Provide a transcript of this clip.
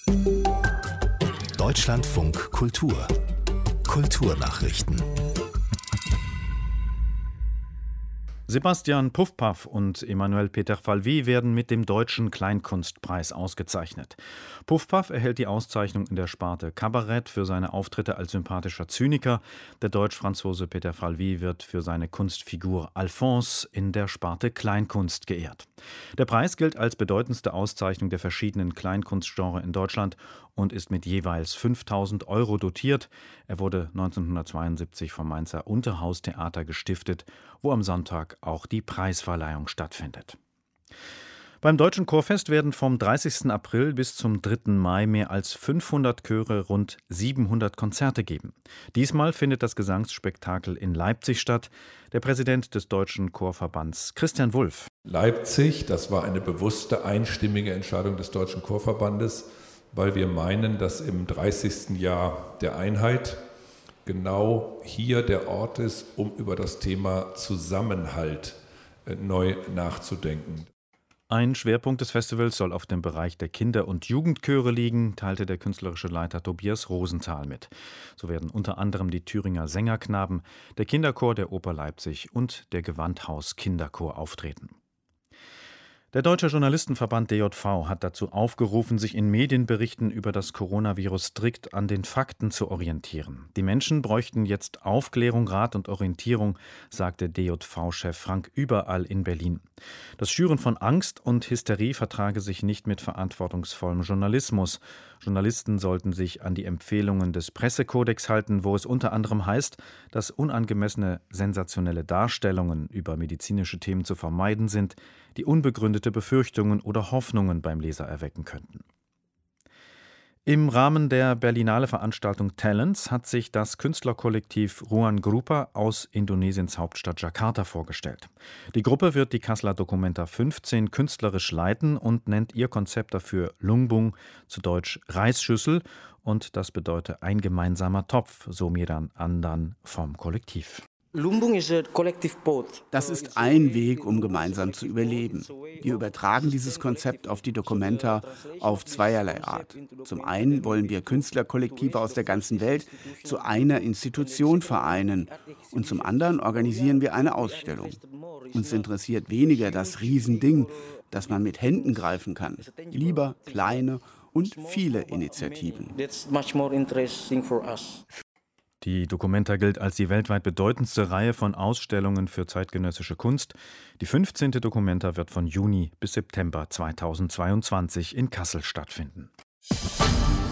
Deutschlandfunk Kultur. Kulturnachrichten. Sebastian Puffpaff und Emmanuel Peter Falvy werden mit dem Deutschen Kleinkunstpreis ausgezeichnet. Puffpaff erhält die Auszeichnung in der Sparte Kabarett für seine Auftritte als sympathischer Zyniker. Der Deutsch-Franzose Peter Falvy wird für seine Kunstfigur Alphonse in der Sparte Kleinkunst geehrt. Der Preis gilt als bedeutendste Auszeichnung der verschiedenen Kleinkunstgenres in Deutschland und ist mit jeweils 5.000 € dotiert. Er wurde 1972 vom Mainzer Unterhaustheater gestiftet, wo am Sonntag auch die Preisverleihung stattfindet. Beim Deutschen Chorfest werden vom 30. April bis zum 3. Mai mehr als 500 Chöre rund 700 Konzerte geben. Diesmal findet das Gesangsspektakel in Leipzig statt. Der Präsident des Deutschen Chorverbands, Christian Wulff. Leipzig, das war eine bewusste, einstimmige Entscheidung des Deutschen Chorverbandes, weil wir meinen, dass im 30. Jahr der Einheit genau hier der Ort ist, um über das Thema Zusammenhalt neu nachzudenken. Ein Schwerpunkt des Festivals soll auf dem Bereich der Kinder- und Jugendchöre liegen, teilte der künstlerische Leiter Tobias Rosenthal mit. So werden unter anderem die Thüringer Sängerknaben, der Kinderchor der Oper Leipzig und der Gewandhaus Kinderchor auftreten. Der Deutsche Journalistenverband DJV hat dazu aufgerufen, sich in Medienberichten über das Coronavirus strikt an den Fakten zu orientieren. Die Menschen bräuchten jetzt Aufklärung, Rat und Orientierung, sagte DJV-Chef Frank Überall in Berlin. Das Schüren von Angst und Hysterie vertrage sich nicht mit verantwortungsvollem Journalismus. Journalisten sollten sich an die Empfehlungen des Pressekodex halten, wo es unter anderem heißt, dass unangemessene, sensationelle Darstellungen über medizinische Themen zu vermeiden sind, die unbegründete Befürchtungen oder Hoffnungen beim Leser erwecken könnten. Im Rahmen der Berlinale-Veranstaltung Talents hat sich das Künstlerkollektiv Ruang Grupa aus Indonesiens Hauptstadt Jakarta vorgestellt. Die Gruppe wird die Kasseler Documenta 15 künstlerisch leiten und nennt ihr Konzept dafür Lungbung, zu Deutsch Reisschüssel, und das bedeutet ein gemeinsamer Topf, so Miran Andan vom Kollektiv. Das ist ein Weg, um gemeinsam zu überleben. Wir übertragen dieses Konzept auf die Documenta auf zweierlei Art. Zum einen wollen wir Künstlerkollektive aus der ganzen Welt zu einer Institution vereinen und zum anderen organisieren wir eine Ausstellung. Uns interessiert weniger das Riesending, das man mit Händen greifen kann, lieber kleine und viele Initiativen. Die Documenta gilt als die weltweit bedeutendste Reihe von Ausstellungen für zeitgenössische Kunst. Die 15. Documenta wird von Juni bis September 2022 in Kassel stattfinden.